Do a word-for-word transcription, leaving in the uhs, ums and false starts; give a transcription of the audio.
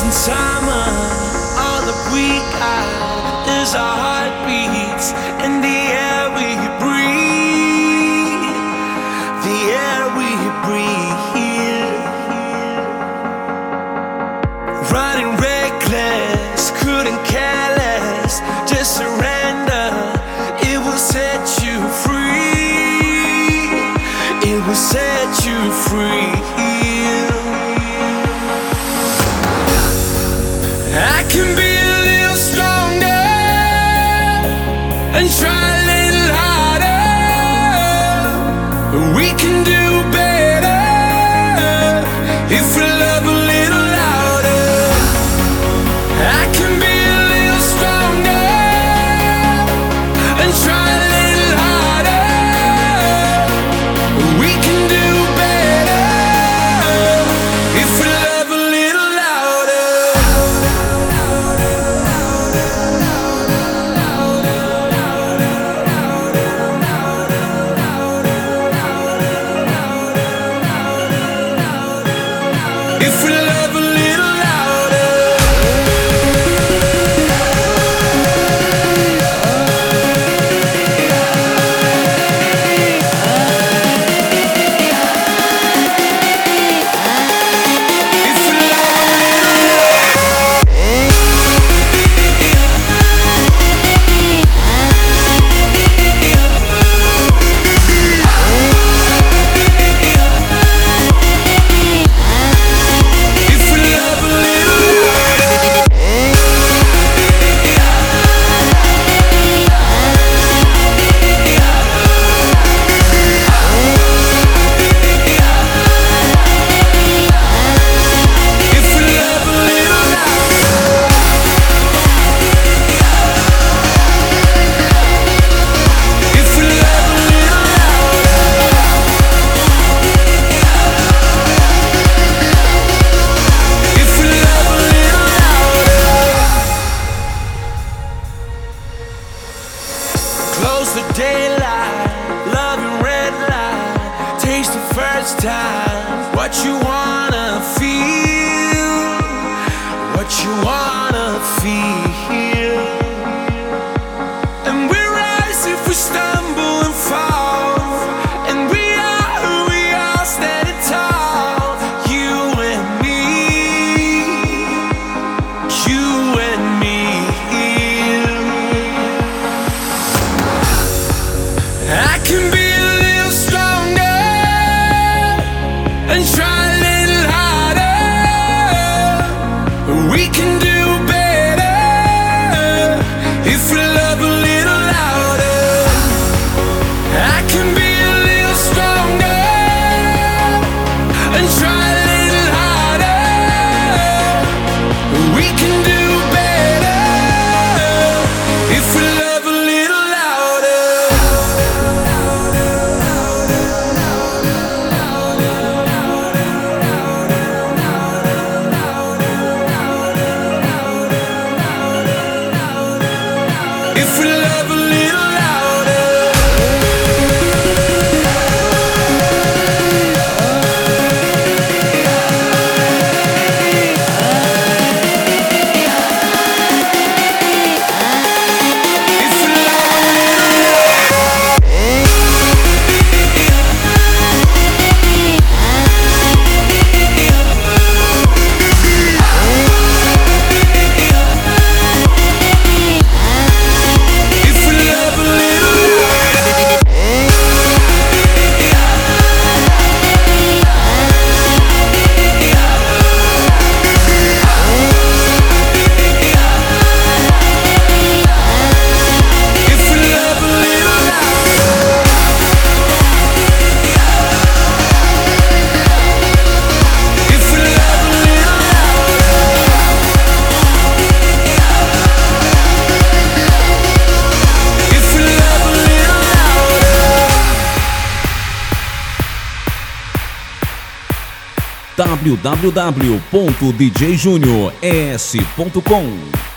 in summer, all that we got is our heartbeats and the air we breathe, the air we breathe. Running reckless, couldn't care less, just surrender, it will set you free, it will set you free. I can be a little stronger and try a little harder. We can do better if we love a little louder. I can be a little stronger and try a little harder. We can do better if we love a little louder. If we love a little louder. If we love a If we love a little If we love a little If we love a little If we love a little close the daylight, loving red light, taste the first time what you wanna feel, what you wanna feel. And we rise if we stumble and fall, and we are who we are, standing tall. You and me, you and me. I can be a little stronger and try a little harder. We can do better if we love a little louder. I can be a little stronger and try a little harder. We can do better if we love a little louder. If we love a little louder. If we love a If we love a little If we love a little If we love a little If we love a little w w w ponto d j junior e s ponto com